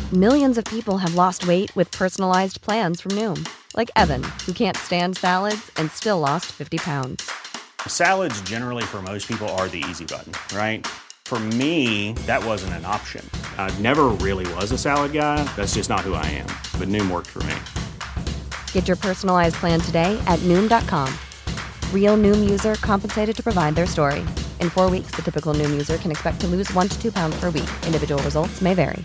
Millions of people have lost weight with personalized plans from Noom. Like Evan, who can't stand salads and still lost 50 pounds. Salads generally for most people are the easy button, right? For me, that wasn't an option. I never really was a salad guy. That's just not who I am. But Noom worked for me. Get your personalized plan today at Noom.com. Real Noom user compensated to provide their story. In 4 weeks, the typical Noom user can expect to lose 1 to 2 pounds per week. Individual results may vary.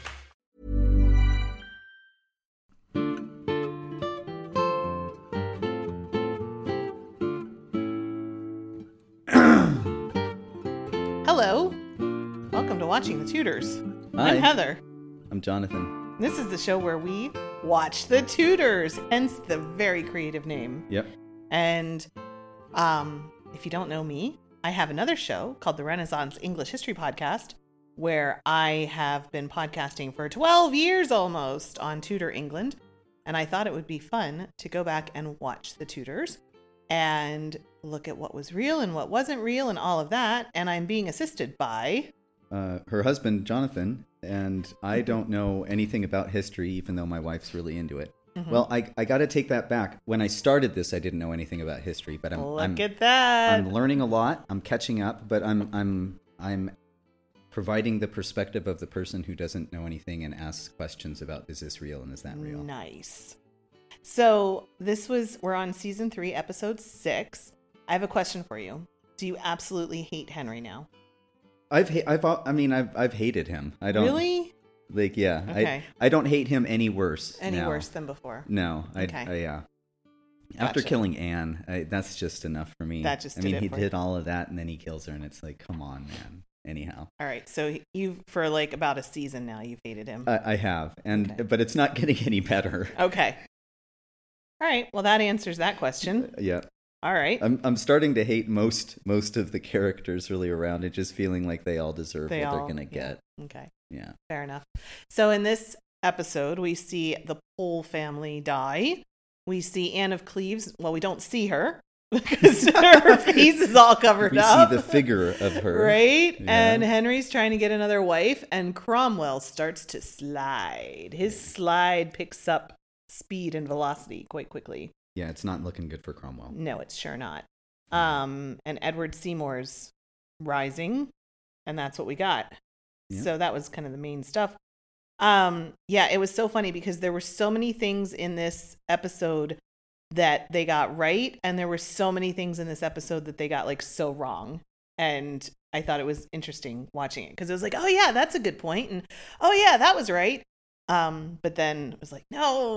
Hello. Welcome to Watching the Tudors. Hi. I'm Heather. I'm Jonathan. This is the show where we watch the Tudors, hence the very creative name. Yep. And if you don't know me, I have another show called the Renaissance English History Podcast, where I have been podcasting for 12 years almost on Tudor England. And I thought it would be fun to go back and watch the Tudors and look at what was real and what wasn't real and all of that. And I'm being assisted by... her husband, Jonathan, and I don't know anything about history, even though my wife's really into it. Mm-hmm. Well, I got to take that back. When I started this, I didn't know anything about history, but Look at that. I'm learning a lot. I'm catching up, but I'm providing the perspective of the person who doesn't know anything and asks questions about, is this real and is that real? Nice. So we're on season 3, episode 6. I have a question for you. Do you absolutely hate Henry now? I've hated him. I don't really yeah. Okay. I don't hate him any worse. Worse than before. No. Okay. Yeah. Gotcha. After killing Anne, that's just enough for me. That just did it he for did all of that and then he kills her and it's like, come on, man. Anyhow. All right. So you've for like about a season now you've hated him. I have, but it's not getting any better. Okay. All right. Well, that answers that question. Yeah. All right. I'm starting to hate most of the characters really around it, just feeling like they all deserve what they're going to get. Okay. Yeah. Fair enough. So in this episode, we see the Pole family die. We see Anne of Cleves. Well, we don't see her because her face is all covered up. We see the figure of her. Right? Yeah. And Henry's trying to get another wife, and Cromwell starts to slide. His slide picks up speed and velocity quite quickly. Yeah, it's not looking good for Cromwell. No, it's sure not. And Edward Seymour's rising, and that's what we got. Yeah. So that was kind of the main stuff. Yeah, it was so funny because there were so many things in this episode that they got right, and there were so many things in this episode that they got like so wrong. And I thought it was interesting watching it because it was like, oh yeah, that's a good point, and oh yeah, that was right. But then it was like,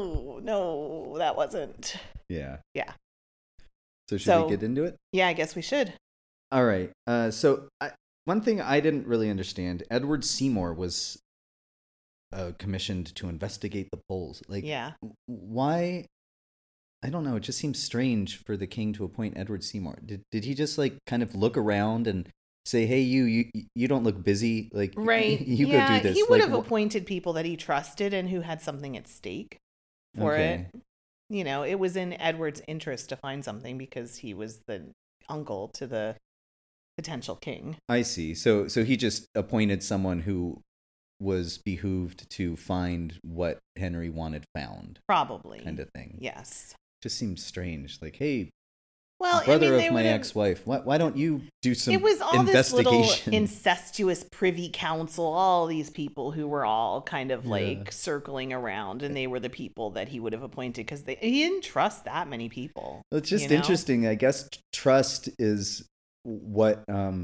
no, that wasn't. Yeah. Yeah. So should we get into it? Yeah, I guess we should. All right. One thing I didn't really understand, Edward Seymour was commissioned to investigate the Poles. Like, yeah. Why? I don't know. It just seems strange for the king to appoint Edward Seymour. Did he just like kind of look around and say, hey, you don't look busy. Like, right. you go do this. He would have appointed people that he trusted and who had something at stake for it. You know, it was in Edward's interest to find something because he was the uncle to the potential king. I see. So he just appointed someone who was behooved to find what Henry wanted found. Probably. Kind of thing. Yes. Just seems strange. Like, hey, well, brother of my ex-wife, why don't you do some investigation? It was all this little incestuous privy council, all these people who were all kind of like circling around, and they were the people that he would have appointed because he didn't trust that many people. Well, it's just interesting. I guess trust is what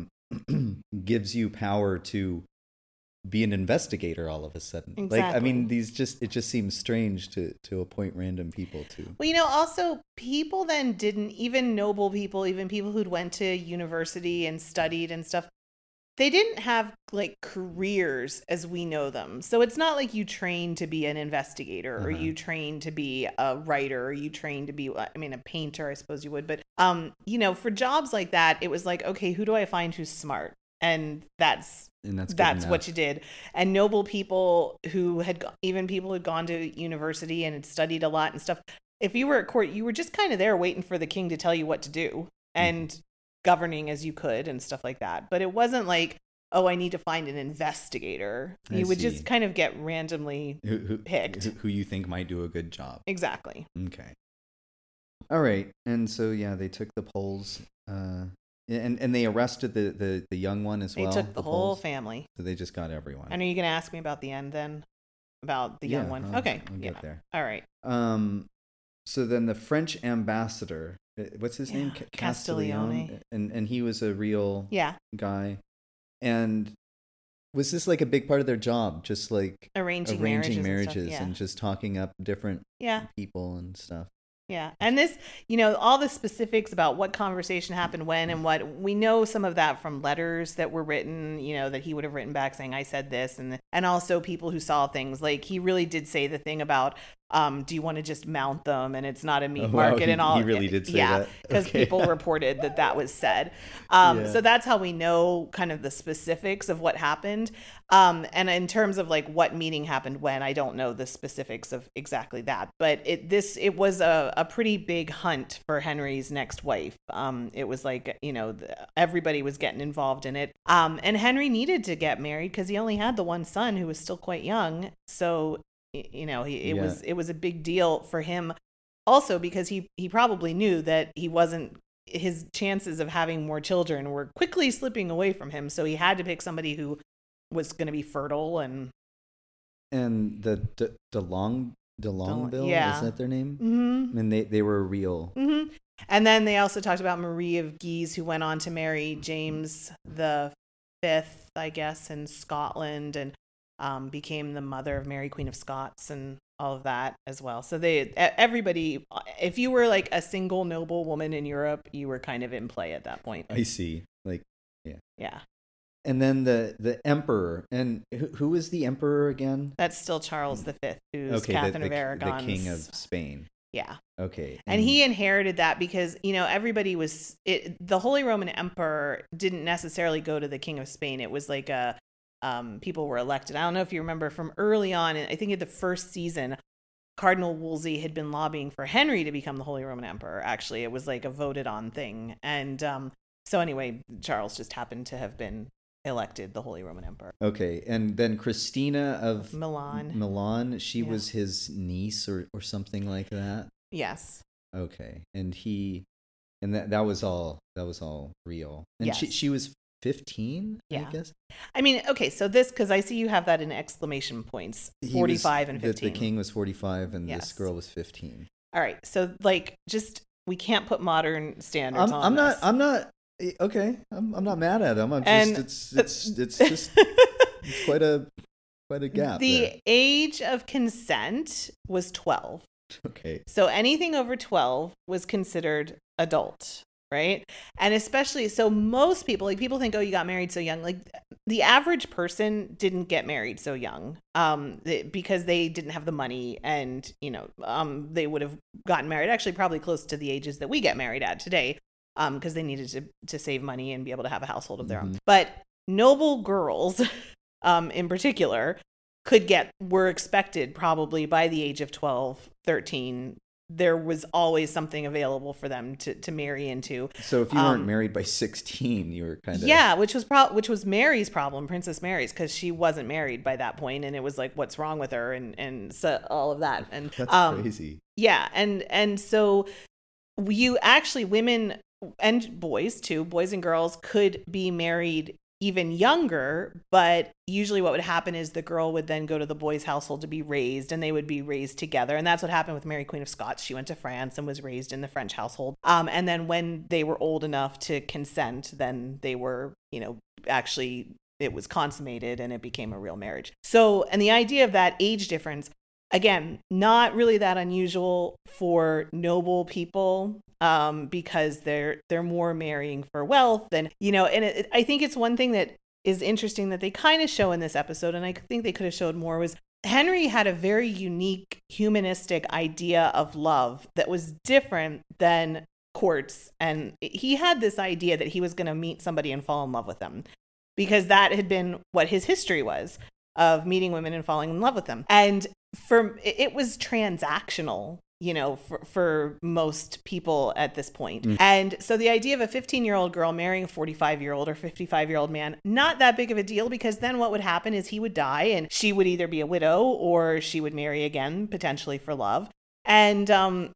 gives you power to be an investigator all of a sudden. Exactly. Like, I mean, it just seems strange to appoint random people to. Well, also people then didn't, even noble people, even people who'd went to university and studied and stuff, they didn't have like careers as we know them. So it's not like you train to be an investigator or you train to be a writer or you train to be, a painter, I suppose you would. But, for jobs like that, it was like, okay, who do I find who's smart? And that's what you did. And noble people who had gone to university and had studied a lot and stuff. If you were at court, you were just kind of there waiting for the king to tell you what to do and governing as you could and stuff like that. But it wasn't like, oh, I need to find an investigator. You would just kind of get randomly picked. Who you think might do a good job. Exactly. Okay. All right. And so, yeah, they took the Poles, and they arrested the young one as well. They took the whole Poles. family. So they just got everyone. And are you going to ask me about the end then? About the young one? Okay. I'll get there. All right. So then the French ambassador, what's his name? Castiglione. And he was a real guy. And was this like a big part of their job? Just like arranging marriages and just talking up different people and stuff. Yeah. And this, all the specifics about what conversation happened when and what, we know some of that from letters that were written, that he would have written back saying, I said this. And also people who saw things, like he really did say the thing about, do you want to just mount them? And it's not a meat market and all. He really did say that? Because people reported that was said. So that's how we know kind of the specifics of what happened. And in terms of like what meeting happened when, I don't know the specifics of exactly that. But it was a pretty big hunt for Henry's next wife. It was like, everybody was getting involved in it. And Henry needed to get married because he only had the one son who was still quite young. So it was a big deal for him also because he probably knew that his chances of having more children were quickly slipping away from him. So he had to pick somebody who was going to be fertile and the Longueville, is that their name? Mm-hmm. And they were real. Mm-hmm. And then they also talked about Marie of Guise, who went on to marry James V, I guess, in Scotland, and became the mother of Mary, Queen of Scots, and all of that as well. So everybody, if you were like a single noble woman in Europe, you were kind of in play at that point. I see. Like, yeah. Yeah. And then the emperor, and who was the emperor again? That's still Charles V, who's Catherine of Aragon, the king of Spain. Yeah. Okay. And he inherited that because, everybody the Holy Roman Emperor didn't necessarily go to the King of Spain. It was like people were elected. I don't know if you remember from early on, I think in the first season, Cardinal Wolsey had been lobbying for Henry to become the Holy Roman Emperor. Actually, it was like a voted on thing. And so anyway, Charles just happened to have been elected the Holy Roman Emperor. Okay. And then Christina of Milan, she was his niece or something like that. Yes. Okay. And that was all real. And yes. she was 15, I guess. I mean, okay, so this, because I see you have that in exclamation points, 45 and 15. The king was 45 and this girl was 15. All right, so like, we can't put modern standards on this. I'm not. Okay, I'm not mad at him. It's just it's quite a gap. The age of consent was 12. Okay. So anything over 12 was considered adult, right? And especially, so most people, like people think, oh, you got married so young. Like the average person didn't get married so young because they didn't have the money and, they would have gotten married actually probably close to the ages that we get married at today. Because they needed to save money and be able to have a household of their own. But noble girls, in particular, were expected probably by the age of 12, 13. There was always something available for them to marry into. So if you weren't married by 16, you were kind of... Yeah, which was Mary's problem, Princess Mary's, because she wasn't married by that point, and it was like, what's wrong with her, and so all of that. And that's crazy. Yeah, and so you actually, women... and boys too, boys and girls could be married even younger, but usually what would happen is the girl would then go to the boy's household to be raised, and they would be raised together. And that's what happened with Mary, Queen of Scots. She went to France and was raised in the French household. And then when they were old enough to consent, then they were, actually it was consummated and it became a real marriage. So, and the idea of that age difference, again, not really that unusual for noble people. Because they're more marrying for wealth and, and I think it's one thing that is interesting that they kind of show in this episode, and I think they could have showed more, was Henry had a very unique humanistic idea of love that was different than courts. And he had this idea that he was going to meet somebody and fall in love with them because that had been what his history was, of meeting women and falling in love with them. And it was transactional for most people at this point. And so the idea of a 15-year-old girl marrying a 45-year-old or 55-year-old man, not that big of a deal, because then what would happen is he would die and she would either be a widow or she would marry again, potentially for love. And,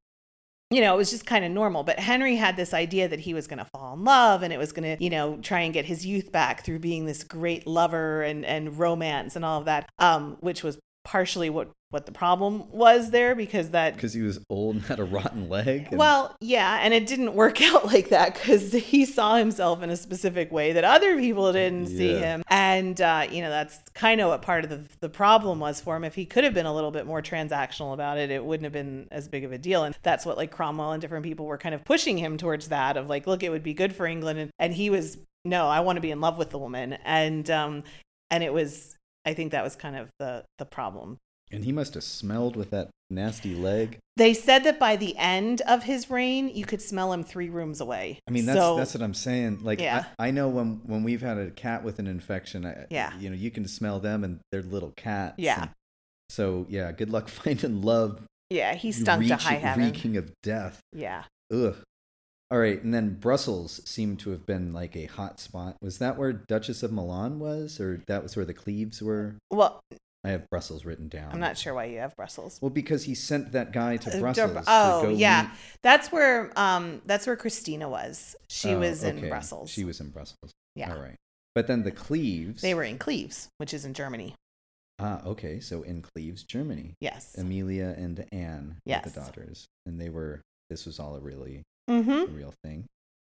it was just kind of normal. But Henry had this idea that he was going to fall in love and it was going to, try and get his youth back through being this great lover and romance and all of that, which was partially what the problem was there, because he was old and had a rotten leg. Well, yeah, and it didn't work out like that because he saw himself in a specific way that other people didn't see him. And, that's kind of what part of the problem was for him. If he could have been a little bit more transactional about it, it wouldn't have been as big of a deal. And that's what like Cromwell and different people were kind of pushing him towards, that of like, look, it would be good for England. And he was, no, I want to be in love with the woman. And it was, I think that was kind of the problem. And he must have smelled with that nasty leg. They said that by the end of his reign, you could smell him 3 rooms away. I mean, that's what I'm saying. Like, yeah. I know when we've had a cat with an infection, you can smell them and they're little cats. Yeah. And so, yeah, good luck finding love. Yeah, he stunk to high heaven. Reeking of death. Yeah. Ugh. All right, and then Brussels seemed to have been like a hot spot. Was that where Duchess of Milan was, or that was where the Cleves were? Well, I have Brussels written down. I'm not sure why you have Brussels. Well, because he sent that guy to Brussels to go yeah. meet. That's where Christina was. She was in Brussels. She was in Brussels. Yeah. All right. But then the Cleves. They were in Cleves, which is in Germany. Ah, okay. So in Cleves, Germany. Yes. Amelia and Anne were the daughters. And this was all a real thing.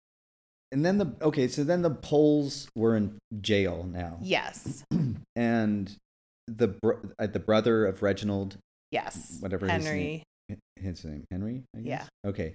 And then the Poles were in jail now. Yes. And the brother of Reginald. Yes. Whatever Henry. His name. Henry, I guess? Yeah. Okay.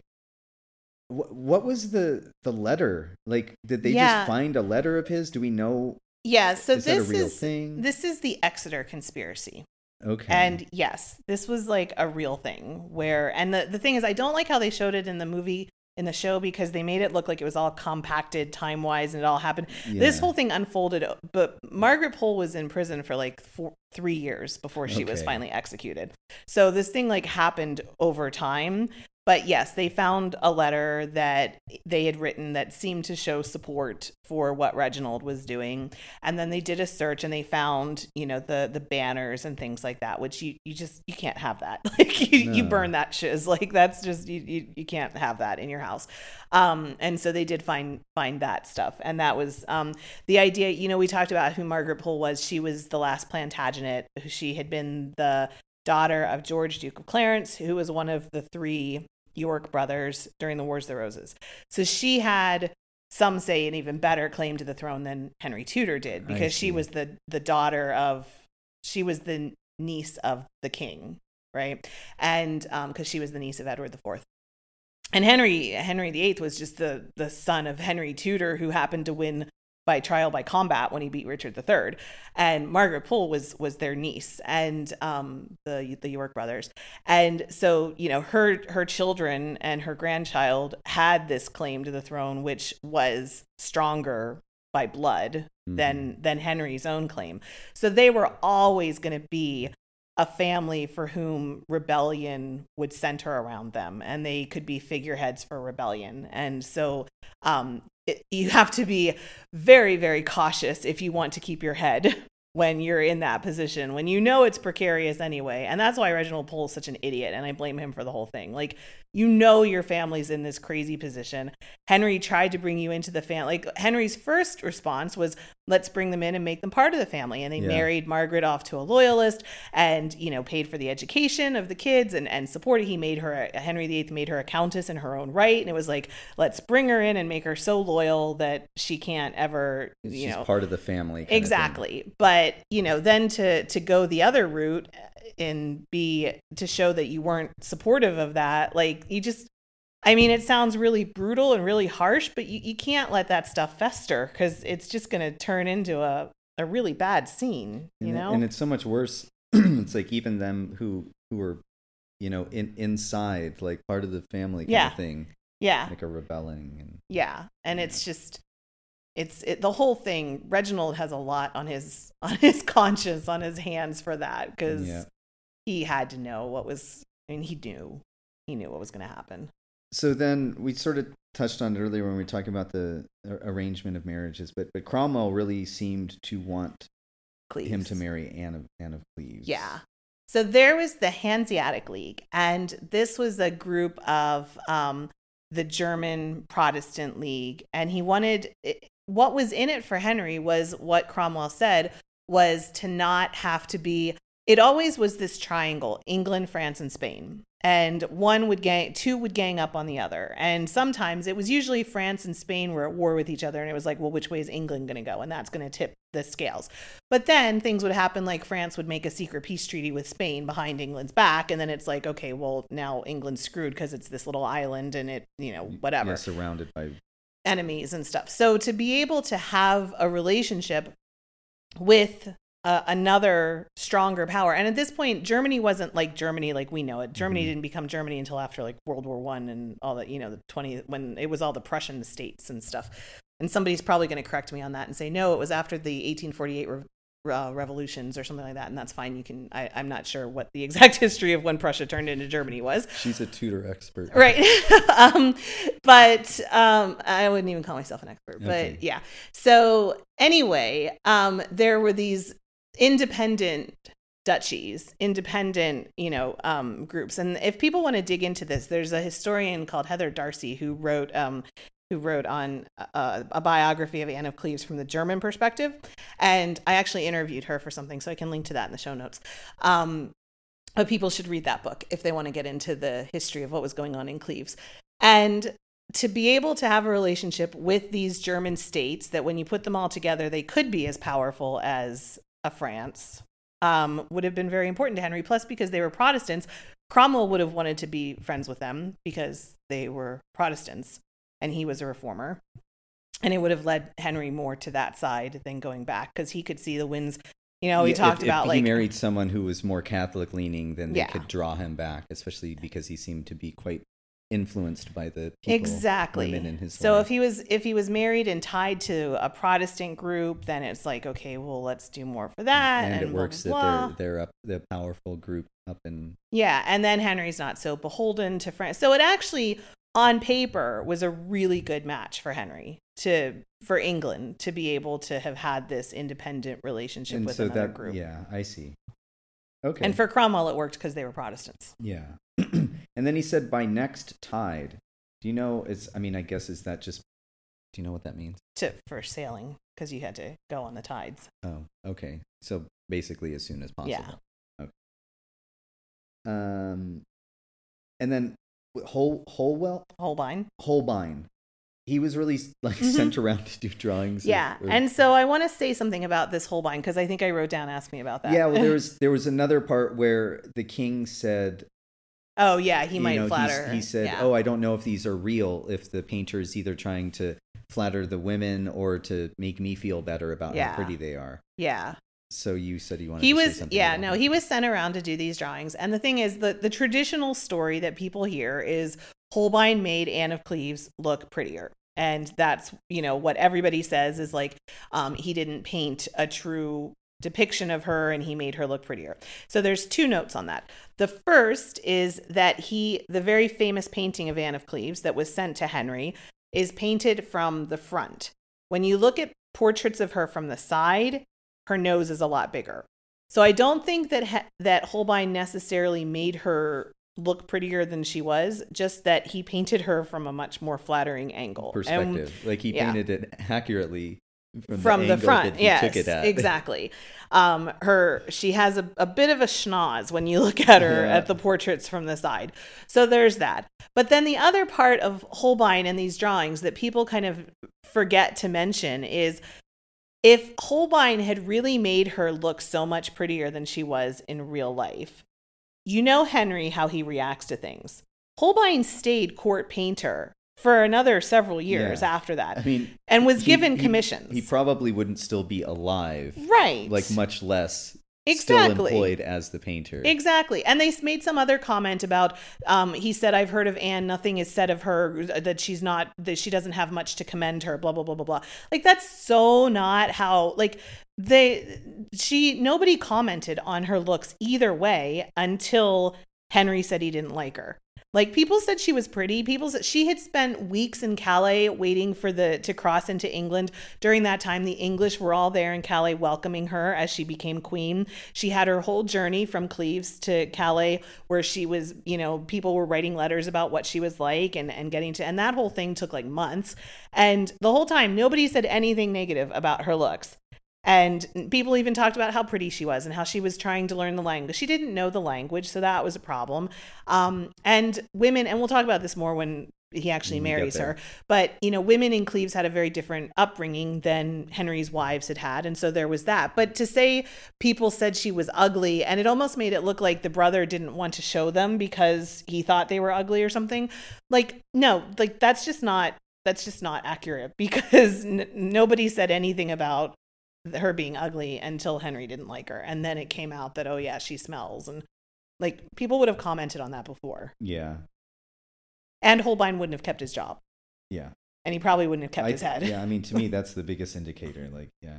What was the letter? Like, did they just find a letter of his? Do we know? Yeah, so is that a real thing? This is the Exeter conspiracy. Okay. And yes, this was like a real thing and the thing is, I don't like how they showed it in the show, because they made it look like it was all compacted time-wise and it all happened. Yeah. This whole thing unfolded, but Margaret Pole was in prison for like 3 years before she was finally executed. So this thing like happened over time. But yes, they found a letter that they had written that seemed to show support for what Reginald was doing. And then they did a search and they found, the banners and things like that, which you can't have that. Like you burn that shiz. Like that's just, you can't have that in your house. And so they did find that stuff. And that was the idea, we talked about who Margaret Pole was. She was the last Plantagenet. She had been the daughter of George, Duke of Clarence, who was one of the 3 York brothers during the Wars of the Roses. So she had, some say, an even better claim to the throne than Henry Tudor did, because she was the niece of the king, right? And because she was the niece of Edward IV. And Henry VIII was just the son of Henry Tudor, who happened to win by trial by combat when he beat Richard III. And Margaret Pole was their niece, and the York brothers. And so, her children and her grandchild had this claim to the throne, which was stronger by blood than Henry's own claim. So they were always going to be a family for whom rebellion would center around them, and they could be figureheads for rebellion. And so you have to be very, very cautious if you want to keep your head when you're in that position, when it's precarious anyway. And that's why Reginald Pole is such an idiot, and I blame him for the whole thing. Like, your family's in this crazy position. Henry tried to bring you into the family. Like, Henry's first response was, let's bring them in and make them part of the family. And they married Margaret off to a loyalist and, paid for the education of the kids and supported. Henry VIII made her a countess in her own right. And it was like, let's bring her in and make her so loyal that she can't ever, She's part of the family. Exactly. But, then to go the other route and to show that you weren't supportive of that, like it sounds really brutal and really harsh, but you can't let that stuff fester, because it's just going to turn into a really bad scene, And it's so much worse. It's like even them who are, inside, like part of the family kind of thing. Yeah. Like a rebelling. And it's just, the whole thing. Reginald has a lot on his conscience, on his hands for that, because he had to know what was, he knew. he knew what was going to happen. So then we sort of touched on it earlier when we were talking about the arrangement of marriages, but Cromwell really seemed to want Cleves. him to marry Anne of Cleves. Yeah. So there was the Hanseatic League, and this was a group of the German Protestant League, and he wanted, what was in it for Henry was what Cromwell said was to not have to be, it always was this triangle, England, France, and Spain. And two would gang up on the other. And sometimes it was usually France and Spain were at war with each other. And it was like, well, which way is England going to go? And that's going to tip the scales. But then things would happen, like France would make a secret peace treaty with Spain behind England's back. And then it's like, okay, well, now England's screwed because it's this little island and it, whatever. Yeah, surrounded by enemies and stuff. So to be able to have a relationship with another stronger power. And at this point, Germany wasn't like Germany like we know it. Germany didn't become Germany until after like World War I and all that, when it was all the Prussian states and stuff. And somebody's probably going to correct me on that and say, no, it was after the 1848 revolutions or something like that. And that's fine. I'm not sure what the exact history of when Prussia turned into Germany was. She's a Tudor expert. Right. But I wouldn't even call myself an expert, but yeah. So anyway, there were these independent duchies, independent, groups. And if people want to dig into this, there's a historian called Heather Darcy who wrote on a biography of Anne of Cleves from the German perspective. And I actually interviewed her for something, so I can link to that in the show notes. But people should read that book if they want to get into the history of what was going on in Cleves. And to be able to have a relationship with these German states that when you put them all together, they could be as powerful as a France, would have been very important to Henry. Plus, because they were Protestants, Cromwell would have wanted to be friends with them because they were Protestants and he was a reformer. And it would have led Henry more to that side than going back because he could see the winds. We talked about if he married someone who was more Catholic leaning, then they could draw him back, especially because he seemed to be quite influenced by the people, women in his life. if he was married and tied to a Protestant group, then it's like, okay, well, let's do more for that. And it works blah, blah, blah. that they're up, the powerful group up in. Yeah, and then Henry's not so beholden to France. So it actually, on paper, was a really good match for Henry for England to be able to have had this independent relationship with another group. Yeah, I see. Okay. And for Cromwell, it worked because they were Protestants. Yeah. And then he said, by next tide. Do you know, I guess, is that just, do you know what that means? For sailing, because you had to go on the tides. Oh, okay. So basically as soon as possible. Yeah. Okay. And then Holbein. He was really sent around to do drawings. Yeah. And so I want to say something about this Holbein, because I think I wrote down, ask me about that. Yeah, well, there was another part where the king said, oh, yeah, he might flatter. He said, I don't know if these are real, if the painter is either trying to flatter the women or to make me feel better about how pretty they are. Yeah. So you said you wanted to say something about that. He was sent around to do these drawings. And the thing is, the traditional story that people hear is Holbein made Anne of Cleves look prettier. And that's, what everybody says is like, he didn't paint a true depiction of her and he made her look prettier. So there's two notes on that. The first is that the very famous painting of Anne of Cleves that was sent to Henry is painted from the front. When you look at portraits of her from the side, her nose is a lot bigger. So I don't think that Holbein necessarily made her look prettier than she was, just that he painted her from a much more flattering angle. Perspective. He painted it accurately from the front. Yes, took it at. Exactly. She has a bit of a schnoz when you look at her at the portraits from the side. So there's that. But then the other part of Holbein and these drawings that people kind of forget to mention is if Holbein had really made her look so much prettier than she was in real life, Henry, how he reacts to things. Holbein stayed court painter for another several years after that. And was given commissions. He probably wouldn't still be alive. Right. Much less still employed as the painter. Exactly. And they made some other comment about, he said, I've heard of Anne, nothing is said of her, that she doesn't have much to commend her, blah, blah, blah, blah, blah. That's so not how, nobody commented on her looks either way until Henry said he didn't like her. Like, people said she was pretty. People said she had spent weeks in Calais waiting for to cross into England. During that time, the English were all there in Calais welcoming her as she became queen. She had her whole journey from Cleves to Calais where she was, people were writing letters about what she was like and getting to, and that whole thing took like months. And the whole time, nobody said anything negative about her looks. And people even talked about how pretty she was and how she was trying to learn the language. She didn't know the language, so that was a problem. And women, and we'll talk about this more when he actually marries her, but, women in Cleves had a very different upbringing than Henry's wives had had. And so there was that. But to say people said she was ugly, and it almost made it look like the brother didn't want to show them because he thought they were ugly or something. Like, no, like that's just not accurate, because nobody said anything about her being ugly until Henry didn't like her, and then it came out that, oh yeah, she smells, and like people would have commented on that before. Yeah. And Holbein wouldn't have kept his job. Yeah. And he probably wouldn't have kept his head. Yeah, I mean, to me, that's the biggest indicator. Like, yeah.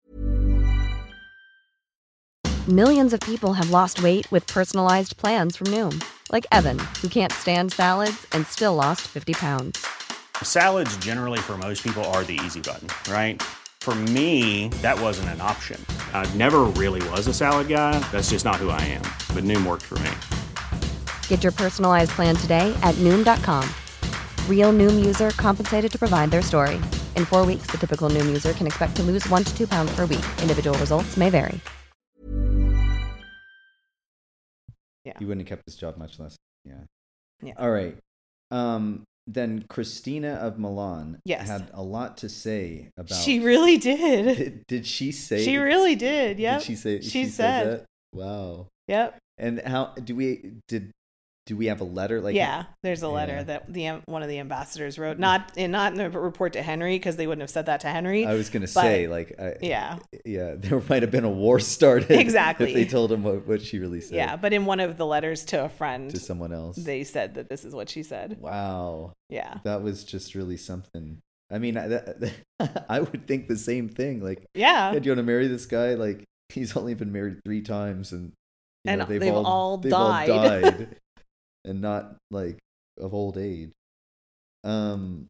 Millions of people have lost weight with personalized plans from Noom, like Evan, who can't stand salads and still lost 50 pounds. Salads generally for most people are the easy button, right? For me, that wasn't an option. I never really was a salad guy. That's just not who I am. But Noom worked for me. Get your personalized plan today at Noom.com. Real Noom user compensated to provide their story. In 4 weeks, the typical Noom user can expect to lose 1 to 2 pounds per week. Individual results may vary. Yeah. He wouldn't have kept his job, much less. Yeah. Yeah. All right. Then Christina of Milan had a lot to say about. She really did. Did she say? She really did. Yeah. Did she say? She said that? Wow. Yep. And how do we have a letter? Like, yeah, there's a letter that one of the ambassadors wrote, not in the report to Henry, because they wouldn't have said that to Henry. I was going to say, yeah, there might have been a war started. Exactly. If they told him what she really said. Yeah, but in one of the letters to a friend, to someone else, they said that this is what she said. Wow. Yeah. That was just really something. I mean, I would think the same thing. Like, yeah, do you want to marry this guy? Like, he's only been married 3 times, and they've all died. And not like of old age. Well,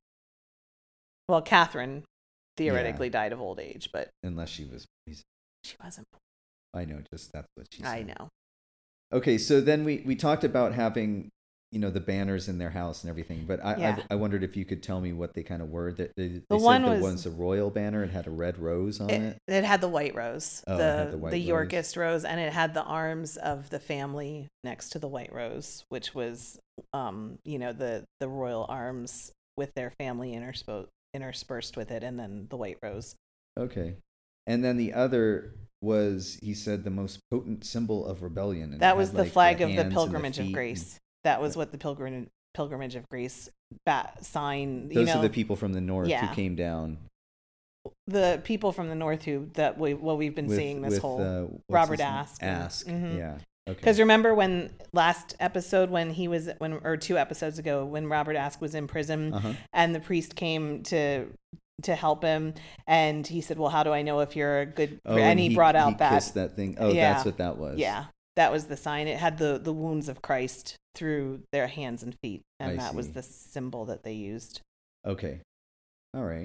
Catherine theoretically died of old age, but unless she was, she wasn't. I know, just that's what she said. I know. Okay, so then we talked about having the banners in their house and everything, but I wondered if you could tell me what they kind of were. They said there was a royal banner. It had a red rose on it. It had the white rose, the Yorkist rose, and it had the arms of the family next to the white rose, which was, the royal arms with their family interspersed with it, and then the white rose. Okay, and then the other was, he said, the most potent symbol of rebellion. And that was the flag of the Pilgrimage of Grace. That was what the Pilgrimage of Grace sign. Those are the people from the north who came down. The people from the north we've been seeing this whole Robert Aske. Mm-hmm. Yeah. Okay. Because remember when last episode or 2 episodes ago when Robert Aske was in prison, and the priest came to help him, and he said, "Well, how do I know if you're a good?" And he brought out that thing. Oh, yeah. That's what that was. Yeah. That was the sign. It had the wounds of Christ through their hands and feet. And that was the symbol that they used. Okay. All right.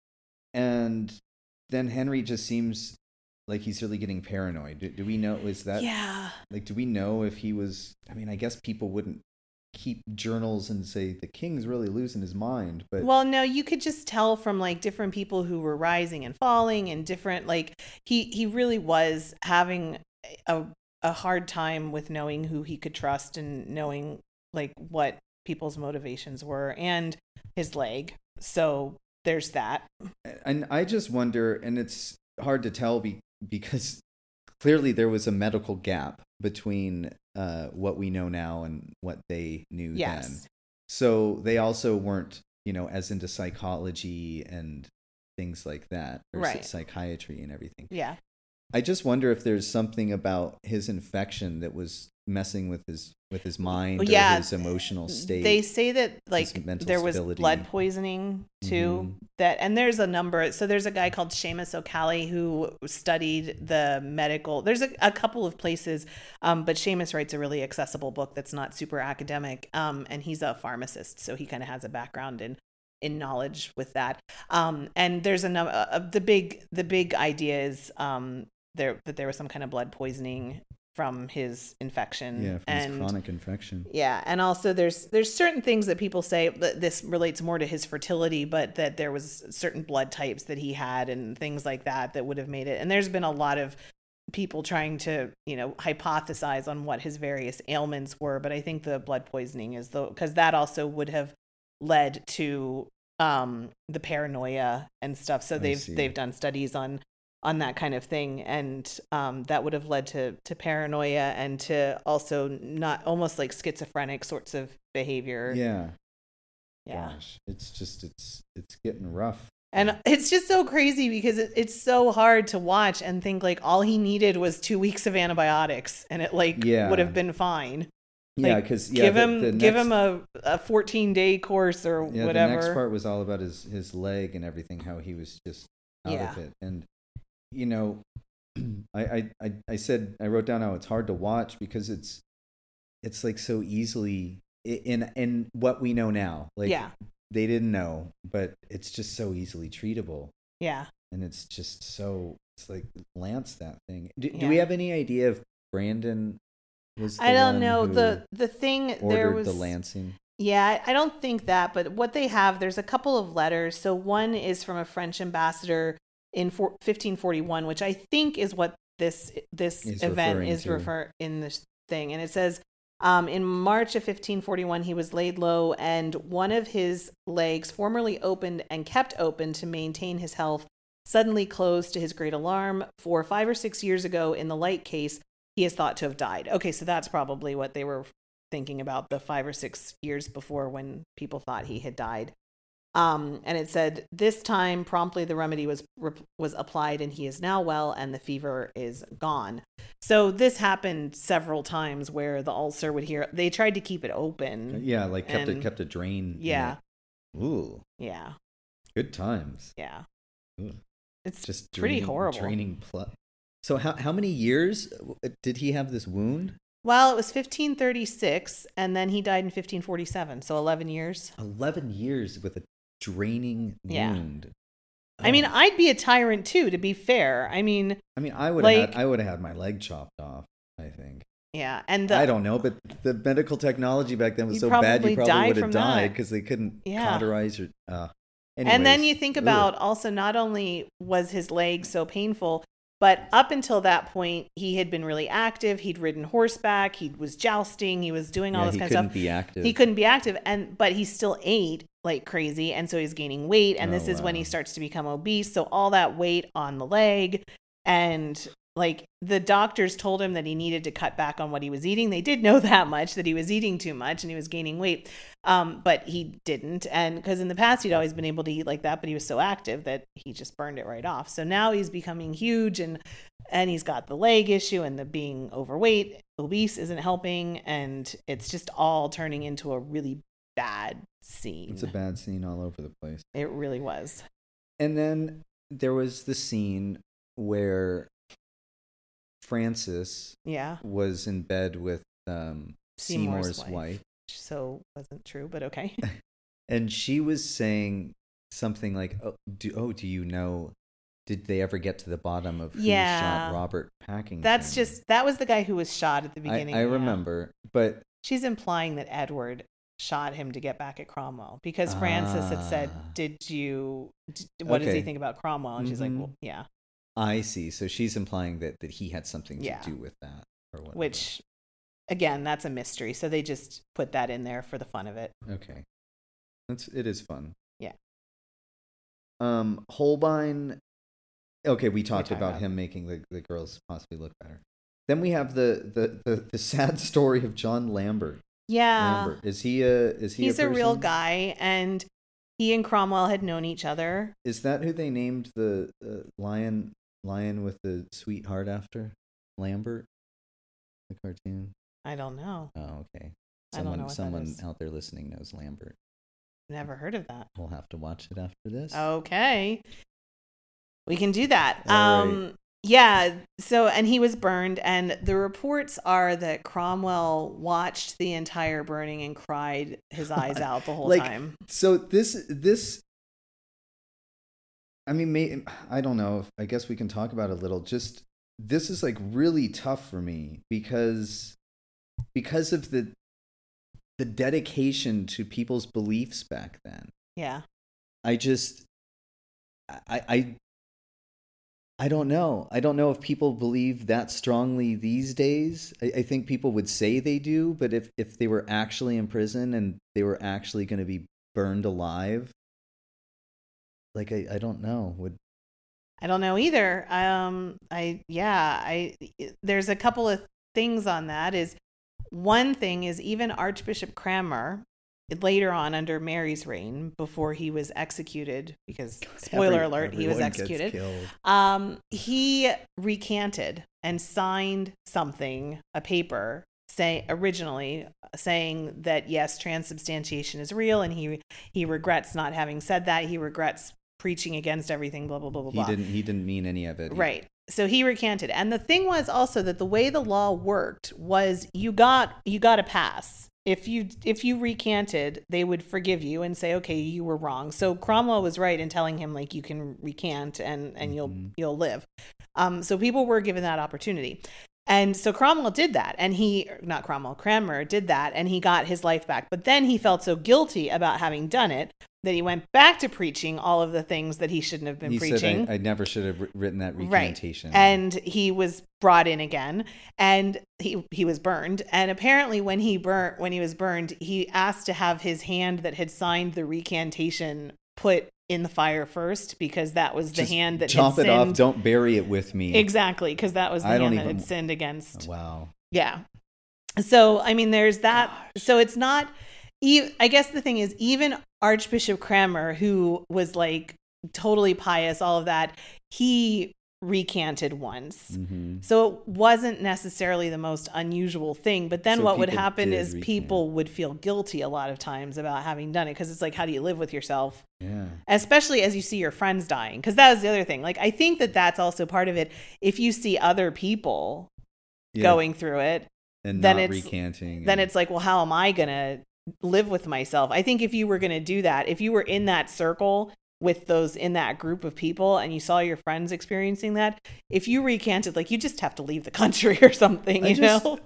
And then Henry just seems like he's really getting paranoid. Do we know, is that? Yeah. Like, do we know if he was, I mean, I guess people wouldn't keep journals and say the king's really losing his mind, but. Well, no, you could just tell from like different people who were rising and falling and different, like he really was having a hard time with knowing who he could trust and knowing like what people's motivations were, and his leg. So there's that. And I just wonder, and it's hard to tell because clearly there was a medical gap between what we know now and what they knew then. So they also weren't, as into psychology and things like that, or psychiatry and everything. Yeah. I just wonder if there's something about his infection that was messing with his mind, or his emotional state. They say that like there was blood poisoning too. And there's a number. So there's a guy called Seamus O'Callaghan who studied the medical. There's a couple of places, but Seamus writes a really accessible book that's not super academic. And he's a pharmacist, so he kind of has a background in knowledge with that. And there's a number. The big idea is that there was some kind of blood poisoning from his infection, his chronic infection. Yeah, and also there's certain things that people say that this relates more to his fertility, but that there was certain blood types that he had and things like that would have made it. And there's been a lot of people trying to hypothesize on what his various ailments were, but I think the blood poisoning is because that also would have led to the paranoia and stuff. So they've done studies on that kind of thing, and that would have led to paranoia and to also not almost like schizophrenic sorts of behavior. Yeah. Gosh, it's getting rough. And it's just so crazy because it's so hard to watch and think like all he needed was 2 weeks of antibiotics and it would have been fine. Because give him a 14-day course or whatever. The next part was all about his leg and everything, how he was just out of it. And I said, I wrote down how it's hard to watch because it's like so easily in what we know now. Like they didn't know, but it's just so easily treatable. Yeah. And it's just it's like Lance, that thing. Do we have any idea if Brandon was the I don't know. The thing there was the lancing. Yeah, I don't think that, but what they have, there's a couple of letters. So one is from a French ambassador in 1541, which I think is what this event is referring in this thing. And it says, in March of 1541, he was laid low, and one of his legs, formerly opened and kept open to maintain his health, suddenly closed to his great alarm. For 5 or 6 years ago, in the light case, he is thought to have died. Okay, so that's probably what they were thinking about, the 5 or 6 years before when people thought he had died. And it said, this time promptly the remedy was applied and he is now well and the fever is gone. So this happened several times where the ulcer would they tried to keep it open. Yeah, like kept a drain. Yeah. Ooh. Yeah. Good times. Yeah. Ooh. It's just pretty horrible. Draining So how many years did he have this wound? Well, it was 1536 and then he died in 1547. So 11 years. 11 years with a draining wound. Oh. I mean, I'd be a tyrant too, to be fair. I mean, I would have had my leg chopped off, I think. Yeah, and I don't know, but the medical technology back then was so bad, you probably would have died because they couldn't cauterize your. Anyways, and then you think about also, not only was his leg so painful, but up until that point, he had been really active. He'd ridden horseback. He was jousting. He was doing all this kind of stuff. He couldn't be active, but he still ate like crazy, and so he's gaining weight. And this is when he starts to become obese. So all that weight on the leg, and like the doctors told him that he needed to cut back on what he was eating. They did know that much, that he was eating too much and he was gaining weight, but he didn't. And because in the past he'd always been able to eat like that, but he was so active that he just burned it right off. So now he's becoming huge, and he's got the leg issue, and the being overweight, obese isn't helping, and it's just all turning into a really bad scene. It's a bad scene all over the place. It really was. And then there was the scene where Francis was in bed with Seymour's wife. So wasn't true, but okay. And she was saying something like, do you know, did they ever get to the bottom of who shot Robert Packington? That was the guy who was shot at the beginning. I remember, but she's implying that Edward shot him to get back at Cromwell, because Francis had said, what does he think about Cromwell? And she's like, well, yeah. I see. So she's implying that he had something to do with that, or whatever. Which, again, that's a mystery. So they just put that in there for the fun of it. Okay, it is fun. Yeah. Holbein. Okay, we talked about him making the girls possibly look better. Then we have the sad story of John Lambert. Yeah. Lambert. He's a real guy, and he and Cromwell had known each other. Is that who they named the lion with the sweetheart after? Lambert? The cartoon? I don't know. Oh, okay. I don't know what Someone that is. out there listening knows Lambert. Never heard of that. We'll have to watch it after this. Okay. We can do that. All right. Yeah. So, and he was burned, and the reports are that Cromwell watched the entire burning and cried his eyes out the whole time. So this, I mean, I don't know. I guess we can talk about it a little. Just, this is like really tough for me because of the dedication to people's beliefs back then. Yeah. I don't know. I don't know if people believe that strongly these days. I think people would say they do, but if they were actually in prison and they were actually going to be burned alive, like, I don't know. I don't know either. There's a couple of things on that. Is one thing is even Archbishop Cranmer, later on under Mary's reign, before he was executed, because spoiler alert, he was executed. He recanted and signed a paper originally saying that yes, transubstantiation is real, and he regrets not having said that. He regrets preaching against everything, blah blah blah blah blah. He didn't mean any of it. Right. So he recanted. And the thing was also that the way the law worked was you got a pass. If you recanted, they would forgive you and say, okay, you were wrong. So Cromwell was right in telling him, like, you can recant and you'll live. So people were given that opportunity. And so Cranmer did that, and he got his life back. But then he felt so guilty about having done it that he went back to preaching all of the things that he shouldn't have been preaching. Said, I never should have written that recantation. Right. And he was brought in again, and he was burned. And apparently when he was burned, he asked to have his hand that had signed the recantation put in the fire first, because that was the hand that chop had it sinned. Off. Don't bury it with me. Exactly, because that was the hand that had sinned against. Wow. Yeah. So I mean, there's that. Gosh. So it's not. I guess the thing is, even Archbishop Cranmer, who was like totally pious, all of that, he recanted once. Mm-hmm. So it wasn't necessarily the most unusual thing. But then what would happen is people would feel guilty a lot of times about having done it, because it's like, how do you live with yourself? Yeah. Especially as you see your friends dying, because that was the other thing. Like, I think that that's also part of it. If you see other people going through it and then not it's recanting, then it's like, well, how am I gonna live with myself? I think if you were gonna do that, if you were in that circle with those in that group of people and you saw your friends experiencing that, if you recanted, like, you just have to leave the country or something, you know?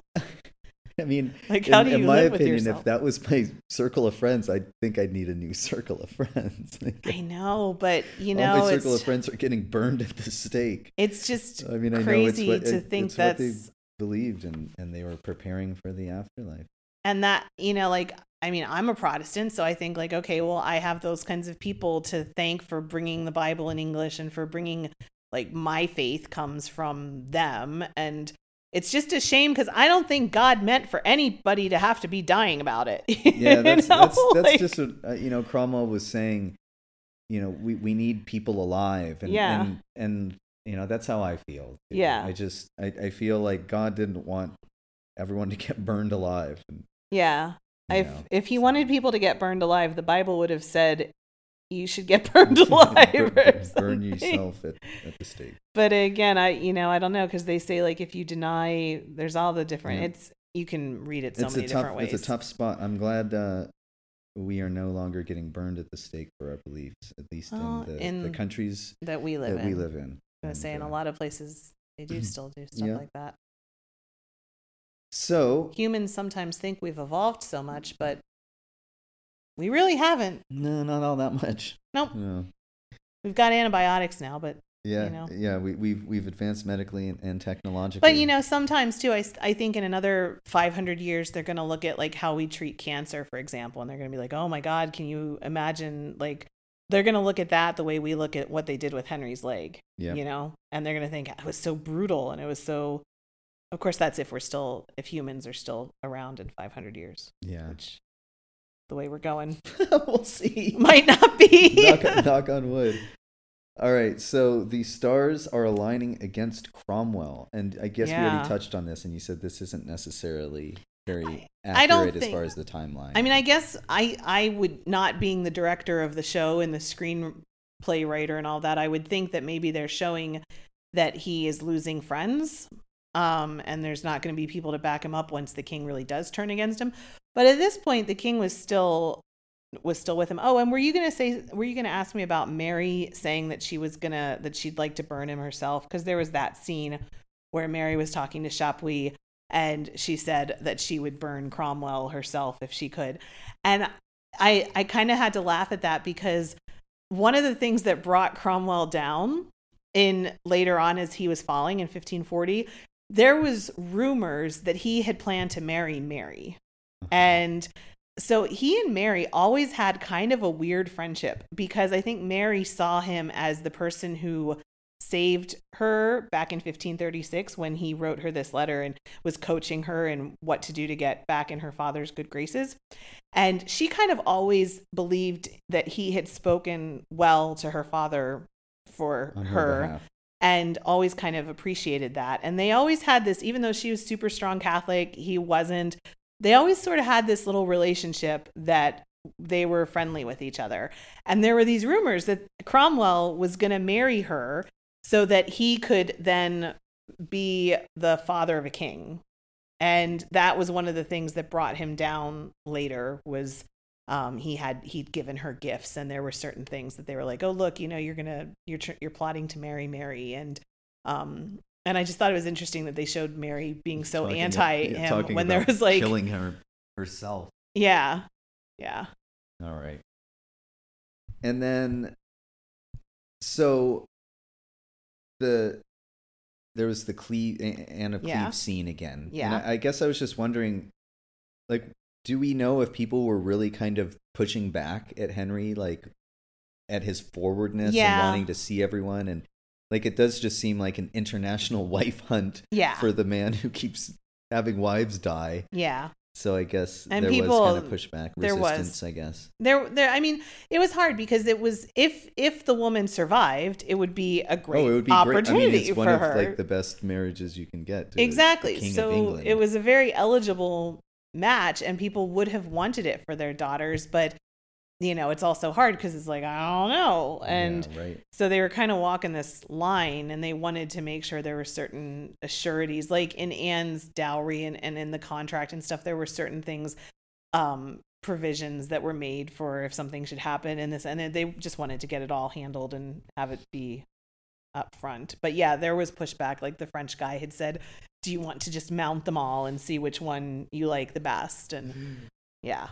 I mean, like, how do you in my live with opinion, yourself? if that was my circle of friends, I think I'd need a new circle of friends. I know, but you know, all my circle of friends are getting burned at the stake. It's just I mean, crazy I know to think that's what they believed, and they were preparing for the afterlife. And that, you know, like, I mean, I'm a Protestant, so I think, like, okay, well, I have those kinds of people to thank for bringing the Bible in English and for bringing, like, my faith comes from them. And it's just a shame, because I don't think God meant for anybody to have to be dying about it. Yeah, that's like, just what, you know, Cromwell was saying, you know, we need people alive. And, yeah. And you know, that's how I feel. Yeah. I feel like God didn't want everyone to get burned alive. Yeah. If he wanted people to get burned alive, the Bible would have said you should get burned alive. Burn yourself at the stake. But again, I don't know, because they say, like, if you deny, there's all the different. You can read it many different ways. It's a tough spot. I'm glad we are no longer getting burned at the stake for our beliefs, at least in the countries that we live in. I'm going to say, in a lot of places, they do still do stuff like that. So humans sometimes think we've evolved so much, but we really haven't. No, not all that much. Nope. No. We've got antibiotics now, but yeah, you know. Yeah, we've advanced medically and technologically. But you know, sometimes too, I think in another 500 years they're going to look at, like, how we treat cancer, for example, and they're going to be like, oh my God, can you imagine? Like, they're going to look at that the way we look at what they did with Henry's leg. Yeah. You know, and they're going to think it was so brutal, and it was so. Of course, that's if humans are still around in 500 years. Yeah. Which, the way we're going, we'll see. Might not be. knock on wood. All right, so the stars are aligning against Cromwell, and I guess we already touched on this, and you said this isn't necessarily very I don't accurate think, as far as the timeline. I mean, I guess I would, not being the director of the show and the screenplay writer and all that, I would think that maybe they're showing that he is losing friends, and there's not going to be people to back him up once the king really does turn against him. But at this point, the king was still with him. Oh, and were you going to ask me about Mary saying that that she'd like to burn him herself? Because there was that scene where Mary was talking to Chapuis, and she said that she would burn Cromwell herself if she could. And I kind of had to laugh at that, because one of the things that brought Cromwell down later on as he was falling in 1540, there was rumors that he had planned to marry Mary. And so he and Mary always had kind of a weird friendship, because I think Mary saw him as the person who saved her back in 1536 when he wrote her this letter and was coaching her in what to do to get back in her father's good graces. And she kind of always believed that he had spoken well to her father for her and always kind of appreciated that. And they always had this, even though she was super strong Catholic, he wasn't, they always sort of had this little relationship that they were friendly with each other. And there were these rumors that Cromwell was going to marry her so that he could then be the father of a king. And that was one of the things that brought him down later, was he'd given her gifts, and there were certain things that they were like, oh, look, you're plotting to marry Mary. And I just thought it was interesting that they showed Mary being so anti him when there was like killing her herself. Yeah. All right. And then, so there was the Anne of Cleves scene again. Yeah. And I guess I was just wondering, like, do we know if people were really kind of pushing back at Henry, like at his forwardness and wanting to see everyone? And like, it does just seem like an international wife hunt for the man who keeps having wives die. Yeah. So I guess and there people, was kind of pushback, resistance, I guess. I mean, it was hard, because it was, if the woman survived, it would be a great opportunity. Great. I mean, it's one for of her. like the best marriages you can get. To Exactly. The King So of England. It was a very eligible match, and people would have wanted it for their daughters, but it's also hard, because it's like, I don't know. And so they were kind of walking this line, and they wanted to make sure there were certain assurities, like in Anne's dowry and in the contract and stuff, there were certain things, provisions that were made for if something should happen in this, and they just wanted to get it all handled and have it be up front. But yeah, there was pushback. Like the French guy had said, do you want to just mount them all and see which one you like the best? And yeah.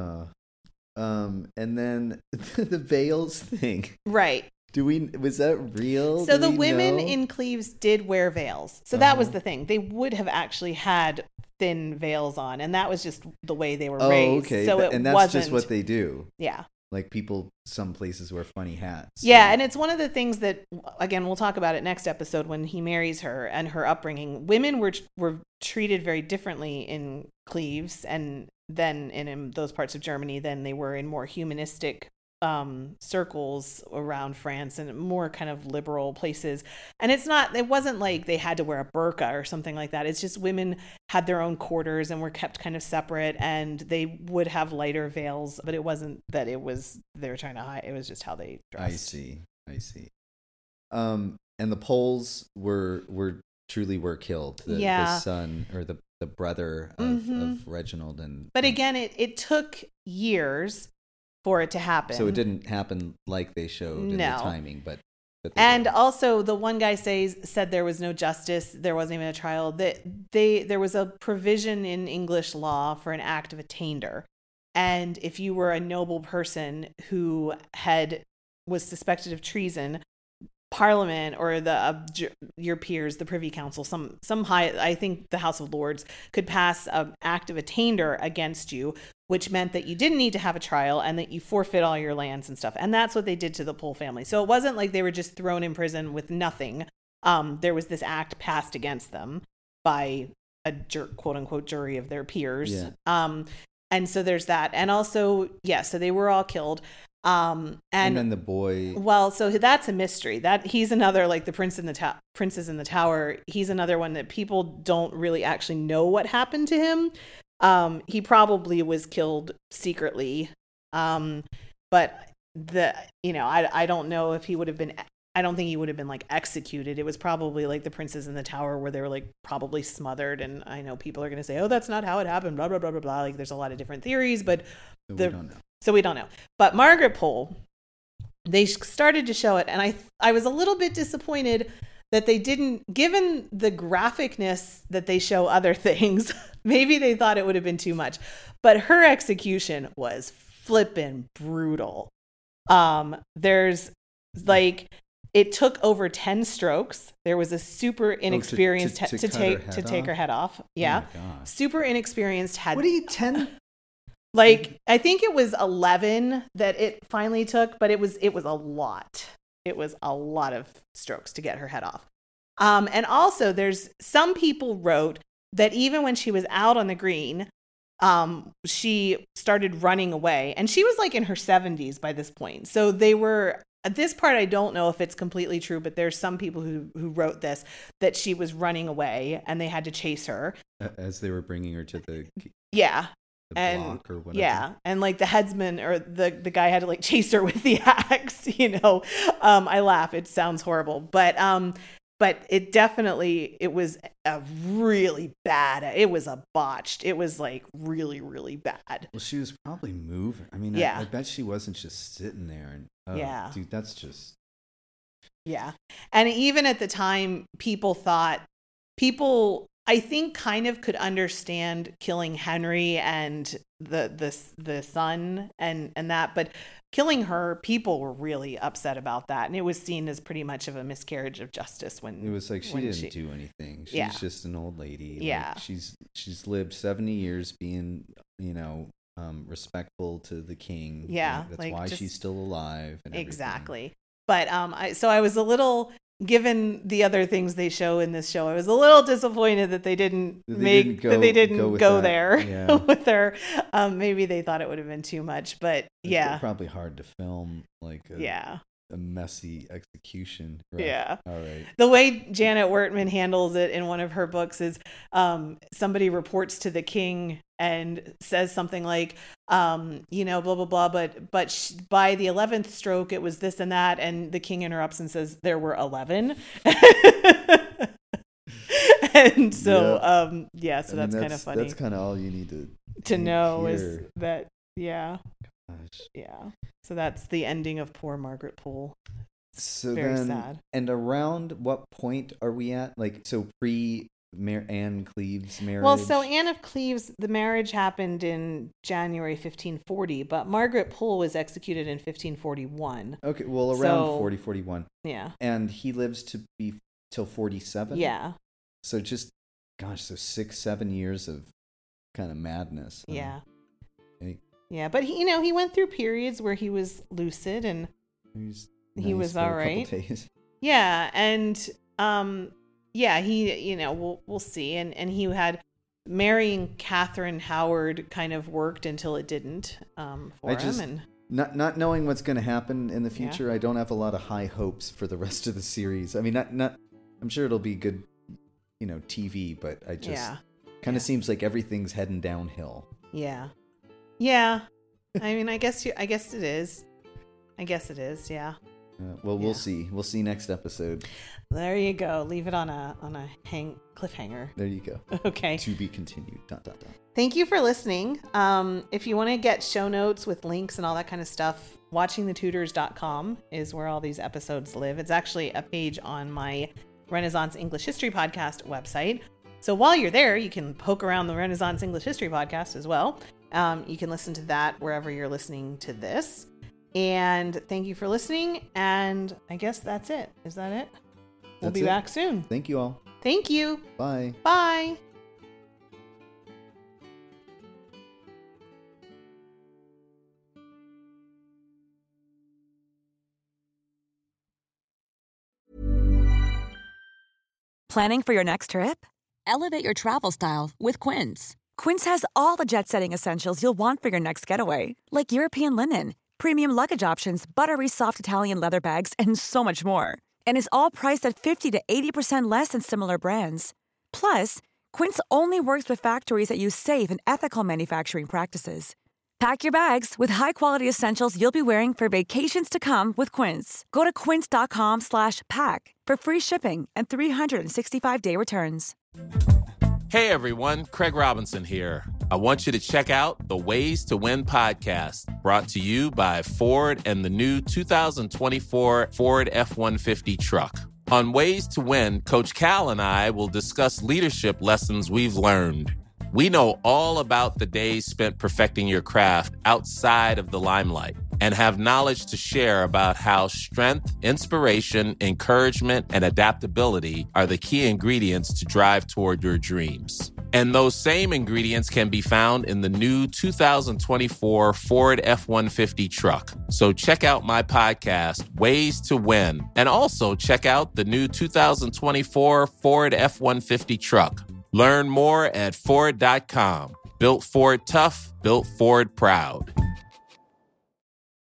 And then the veils thing. Right. Was that real? So the women in Cleves did wear veils. So that was the thing. They would have actually had thin veils on, and that was just the way they were raised. Okay. So and that's just what they do. Yeah. Like some places wear funny hats. Yeah, and it's one of the things that, again, we'll talk about it next episode when he marries her and her upbringing. Women were treated very differently in Cleves and then in those parts of Germany than they were in more humanistic circles around France and more kind of liberal places. And it wasn't like they had to wear a burqa or something like that. It's just women had their own quarters and were kept kind of separate, and they would have lighter veils, but it wasn't that they were trying to hide. It was just how they dressed. I see. And the Poles were killed. The son or the brother of Reginald. But again, it took years for it to happen. So it didn't happen like they showed in the timing, but and also the one guy said there was no justice, there wasn't even a trial. That there was a provision in English law for an act of attainder, and if you were a noble person who was suspected of treason, Parliament or your peers, the Privy Council, some high, I think the House of Lords could pass an act of attainder against you, which meant that you didn't need to have a trial and that you forfeit all your lands and stuff. And that's what they did to the Pole family. So it wasn't like they were just thrown in prison with nothing. There was this act passed against them by a quote unquote jury of their peers. Yeah. And so there's that. And also, so they were all killed. And then the boy. Well, so that's a mystery. That he's another, like the Princes in the Tower. He's another one that people don't really actually know what happened to him. He probably was killed secretly. But I don't know if he would have been, I don't think he would have been like executed. It was probably like the Princes in the Tower where they were like probably smothered. And I know people are going to say, oh, that's not how it happened, blah, blah, blah, blah, blah. Like there's a lot of different theories, but we don't know. But Margaret Pole, they started to show it. And I was a little bit disappointed that they didn't, given the graphicness that they show other things, maybe they thought it would have been too much. But her execution was flippin' brutal. There's like, it took over 10 strokes. There was a super inexperienced to take her head off. Yeah. Oh super inexperienced head. What are you, 10? Like, I think it was 11 that it finally took, but it was a lot. It was a lot of strokes to get her head off. And also there's some people wrote that even when she was out on the green, she started running away, and she was like in her 70s by this point. So they were, at this part, I don't know if it's completely true, but there's some people who wrote this, that she was running away and they had to chase her as they were bringing her to the block or whatever. Yeah, and like the headsman or the guy had to like chase her with the axe. I laugh. It sounds horrible, but it definitely, it was a really bad. It was a botched. It was like really, really bad. Well, she was probably moving. I mean, I bet she wasn't just sitting there. And dude, that's just. Yeah, and even at the time, people, I think, kind of could understand killing Henry and the son and that, but killing her, people were really upset about that, and it was seen as pretty much of a miscarriage of justice. When it was like she didn't do anything. She's just an old lady. Yeah, like she's lived 70 years being respectful to the king. Yeah, that's like, why she's still alive. And exactly. But I was a little. Given the other things they show in this show, I was a little disappointed that they didn't go there with her. Maybe they thought it would have been too much, but it's probably hard to film like a messy execution. Right? Yeah. All right. The way Janet Wertman handles it in one of her books is somebody reports to the king and says something like, blah, blah, blah, but by the 11th stroke, it was this and that. And the king interrupts and says, there were 11. And so, so that's kind of funny. That's kind of all you need to know hear. Is that, Gosh. Yeah. So that's the ending of poor Margaret Pole. So very sad. And around what point are we at? Like, so Anne Cleves' marriage? Well, so Anne of Cleves, the marriage happened in January 1540, but Margaret Pole was executed in 1541. Okay, well, around 41. Yeah. And he lives to be till 47? Yeah. So just, 6-7 years of kind of madness. Yeah. Hey. Yeah, but he went through periods where he was lucid and he was all right. Yeah, and we'll see. And he had marrying Catherine Howard kind of worked until it didn't for him. And not knowing what's going to happen in the future, I don't have a lot of high hopes for the rest of the series. I mean, not I'm sure it'll be good, TV, but I just kind of seems like everything's heading downhill. Yeah. Yeah. I mean, I guess it is. Yeah. We'll see. We'll see next episode. There you go. Leave it on a cliffhanger. There you go. Okay. To be continued. ... Thank you for listening. If you want to get show notes with links and all that kind of stuff, watchingthetudors.com is where all these episodes live. It's actually a page on my Renaissance English History Podcast website. So while you're there, you can poke around the Renaissance English History Podcast as well. You can listen to that wherever you're listening to this. And thank you for listening. And I guess that's it. Is that it? We'll be back soon. Thank you all. Thank you. Bye. Bye. Planning for your next trip? Elevate your travel style with Quince. Quince has all the jet-setting essentials you'll want for your next getaway, like European linen, premium luggage options, buttery soft Italian leather bags, and so much more. And is all priced at 50 to 80% less than similar brands. Plus, Quince only works with factories that use safe and ethical manufacturing practices. Pack your bags with high-quality essentials you'll be wearing for vacations to come with Quince. Go to quince.com/pack for free shipping and 365-day returns. Hey everyone, Craig Robinson here. I want you to check out the Ways to Win podcast, brought to you by Ford and the new 2024 Ford F-150 truck. On Ways to Win, Coach Cal and I will discuss leadership lessons we've learned. We know all about the days spent perfecting your craft outside of the limelight and have knowledge to share about how strength, inspiration, encouragement, and adaptability are the key ingredients to drive toward your dreams. And those same ingredients can be found in the new 2024 Ford F-150 truck. So check out my podcast, Ways to Win, and also check out the new 2024 Ford F-150 truck. Learn more at Ford.com. Built Ford tough, built Ford proud.